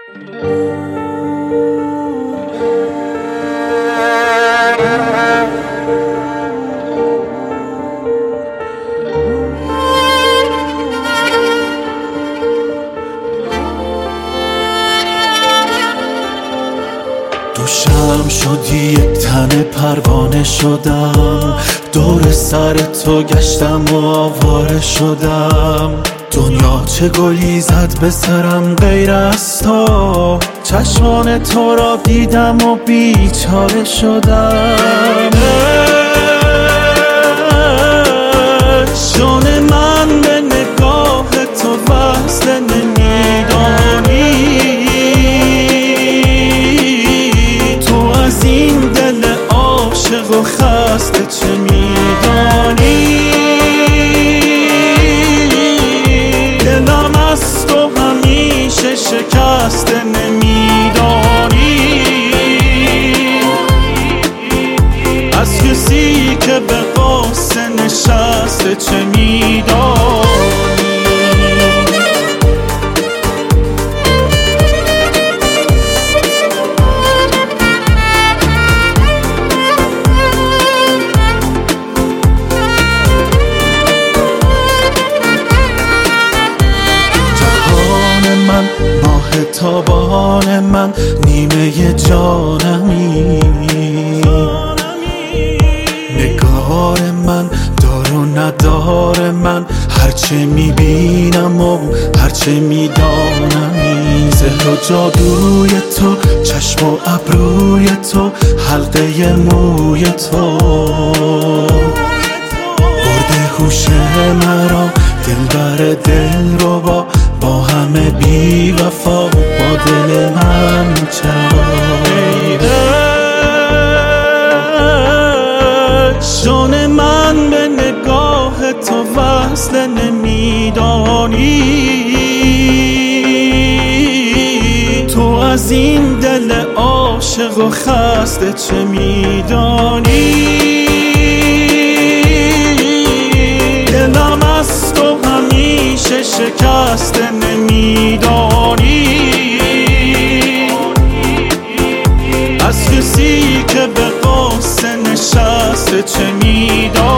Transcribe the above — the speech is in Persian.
دوشم شدی یک تن پروانه شدم، دور سر تو گشتم و آواره شدم. دنیا چه گلی زد به سرم غیر از تو، چشمان تو را دیدم و بیچاره شدم. جان من به نگاه تو وصل نمیدانی، تو از این دل عاشق و خسته چه میدانی؟ دلم از تو همیشه شکسته نمیدانی، از کسی که به قصه نشسته چه میدانی؟ ماه تابان من، نیمه جانمی، نگار من، دار و ندار من، هرچه میبینم و هرچه میدانمی. سحر و جادوی تو، چشم و ابروی تو، حلقه موی تو برده هوش مرا، دلبر دلربا، با همه بی وفا با دل من چرا؟ جان من به نگاه تو وصل نمیدانی، تو از این دل عاشق و خسته چه میدانی؟ دلم از تو همیشه شکسته نمیدانی، از کسی که به قصه نشسته چه میدانی؟